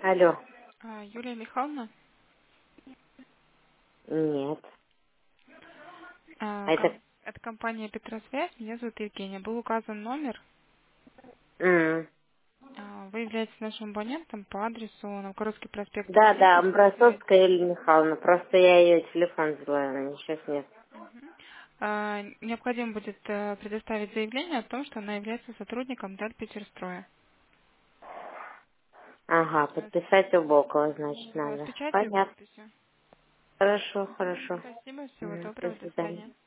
Алло. Юлия Михайловна, Нет. А а, это... ком- это компания Петросвязь, меня зовут Евгения. Был указан номер. м, Вы являетесь нашим абонентом по адресу Новгородский проспект Да, 1, да, квартира 9. Амбросовская Елена Михайловна. Просто я ее телефон взяла, она сейчас нет. Необходимо будет предоставить заявление о том, что она является сотрудником Дальпетерстроя. Ага, подписать оба около, значит, Да, с надо. печатью и Понятно. подписью. Хорошо, хорошо. Спасибо, всего До доброго, до свидания. свидания.